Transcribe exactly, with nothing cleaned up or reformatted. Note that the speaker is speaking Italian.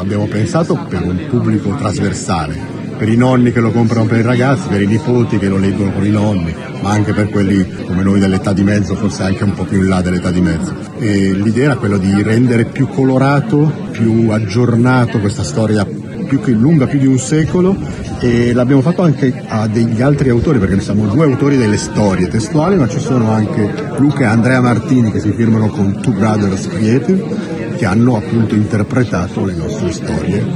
abbiamo pensato per un pubblico trasversale, per i nonni che lo comprano per i ragazzi, per i nipoti che lo leggono con i nonni, ma anche per quelli come noi dell'età di mezzo, forse anche un po' più in là dell'età di mezzo. E l'idea era quella di rendere più colorato, più aggiornato questa storia più che lunga, più di un secolo, e l'abbiamo fatto anche a degli altri autori, perché siamo due autori delle storie testuali, ma ci sono anche Luca e Andrea Martini che si firmano con Two Brothers Creative, che hanno appunto interpretato le nostre storie.